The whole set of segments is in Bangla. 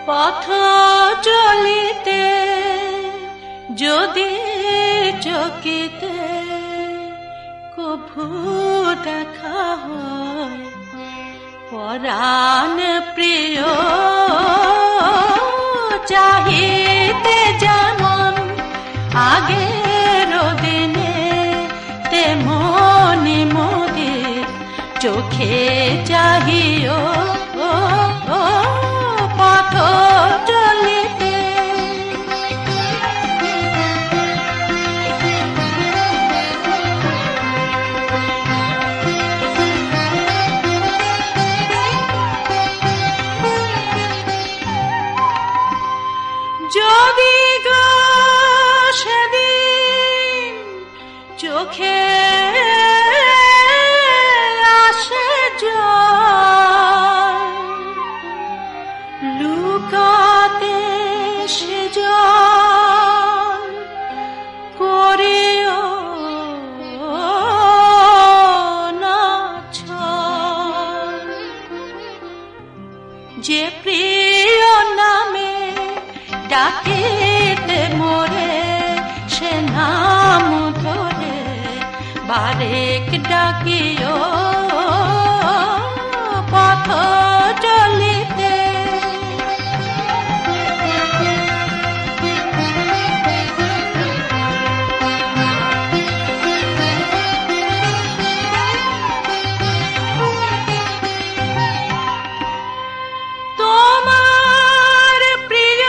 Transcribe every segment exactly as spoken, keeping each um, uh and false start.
পথ চলিতে যদি চকিতে কভু দেখা হয় পরাণ প্রিয় চাহিতে যেমন আগের দিনে তেমনি মোদের চোখে চাহিও পথ চলিতে। যদি গো সেদিন চোখে আসে জল লুকাতে সে জল করিও না ছল। যে প্রিয় নামে ডাকিতে মোরে সে নাম ধরে বারেক ডাকিও পথ চলিতে। তোমার প্রিয়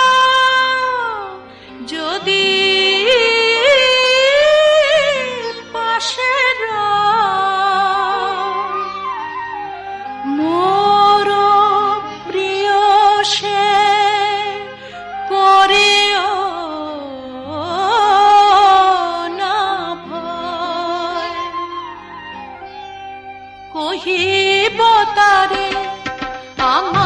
যদি পাশে মোর প্রিয় সে করিও না ভয়। কহিব তারে আমার